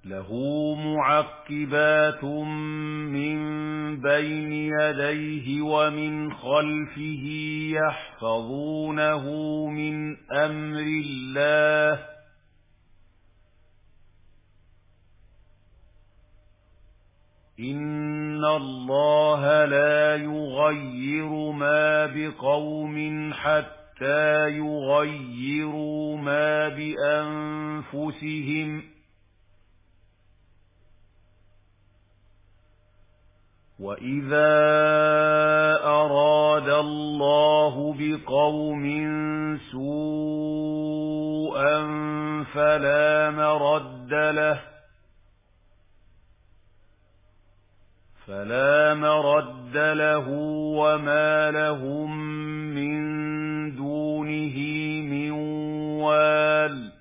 له معقبات من بين يديه ومن خلفه يحفظونه من أمر الله إن الله لا يغير ما بقوم حتى يغيروا ما بأنفسهم وَإِذَا أَرَادَ اللَّهُ بِقَوْمٍ سُوءًا فَلَا مَرَدَّ لَهُ وَمَا لَهُم مِّن دُونِهِ مِن وَالٍ